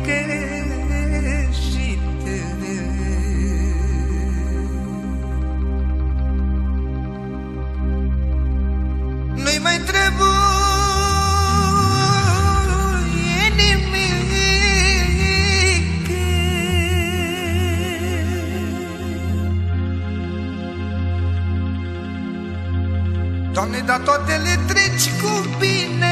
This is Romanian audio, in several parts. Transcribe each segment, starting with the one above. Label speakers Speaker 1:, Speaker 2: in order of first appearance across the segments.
Speaker 1: greșite. Nu-i mai trebuie nimic, Doamne, dar toate le treci cu bine.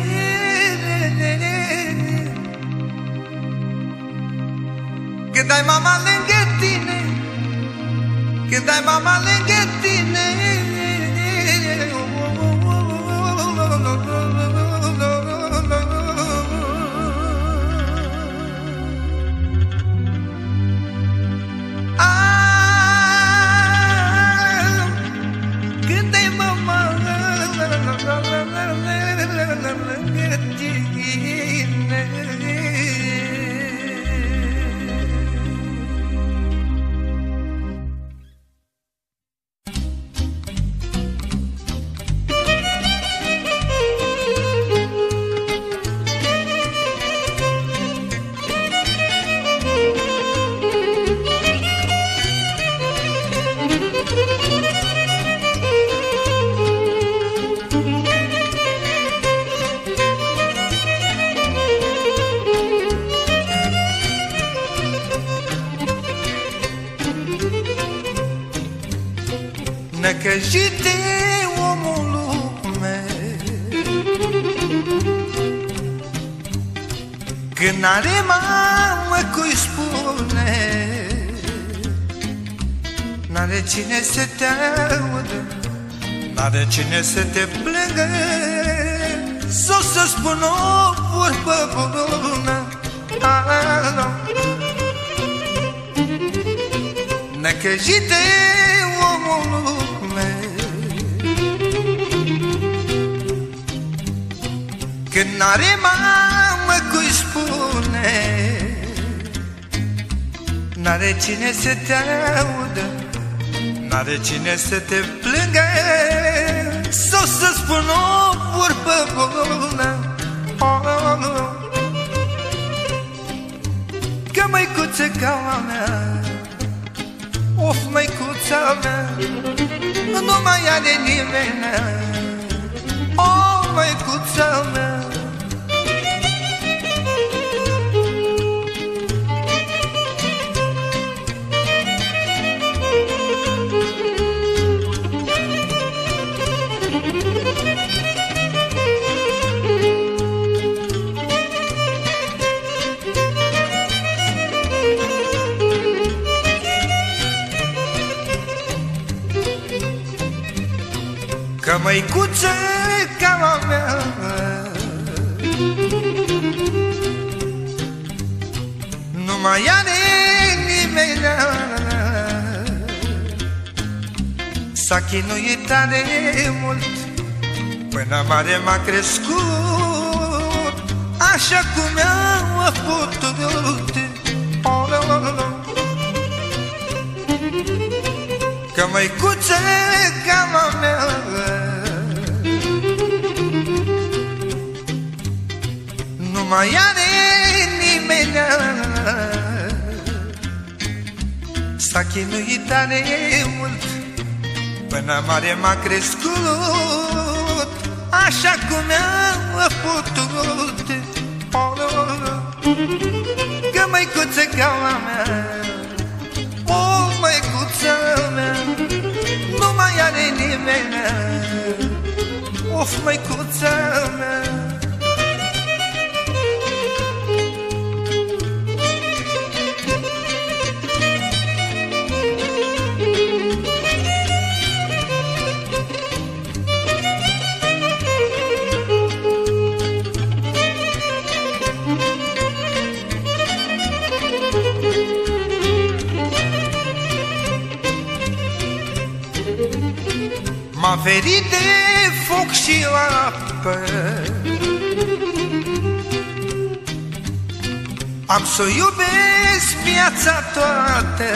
Speaker 1: Când ai mama lângă tine, când ai mama lângă tine, când ai mama lângă tine. Necăjite omul lume, când n-are mamă cui spune, n-are cine să te audă, n-are cine să te plângă, sau să spună o vorbă bună. Necăjite omul lume, când n-are mamă cui spune, n-are cine să te audă, n-are cine să te plângă, sau să spună o vorbă bună. Că măicuță ca a mea, of, măicuța mea, nu mai are nimeni, o, măicuța mea. Că măicuță ca a mea, nu mai are nimeni, s-a chinuit tare mult, până mare m-a crescut, așa cum a putut. Că măicuță ca a mea, nu mai are nimeni, s-a chinuit tare mult, până mare m-a crescut, așa cum a putut. Că măicuță ca a mea, o, măicuța mea, nu mai are nimeni, of, măicuța mea. M-a ferit de foc și apă, am să iubesc viața toată.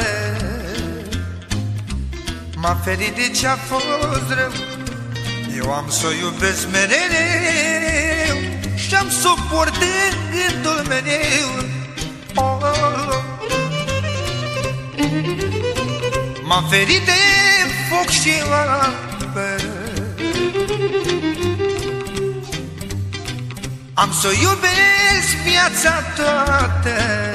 Speaker 1: M-a ferit de ce-a fost rău, eu am să iubesc mereu, și-am să o port în gândul mereu. M-am ferit de foc și apă, am să iubesc viața toată.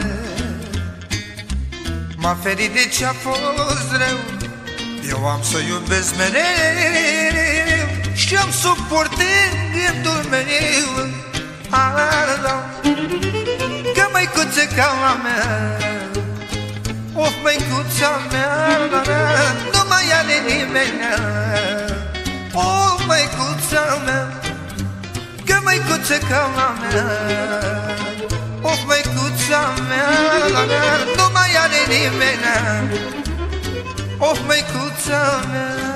Speaker 1: M-am ferit de ce-a fost rău, eu am să iubesc mereu și am suport în gândul meu. Că măicuță ca a mea, of, măicuța mea, nu mai are nimeni. Of, măicuța mea, că măicuță ca a mea, of, măicuța mea, nu mai are nimeni. Of, măicuța mea.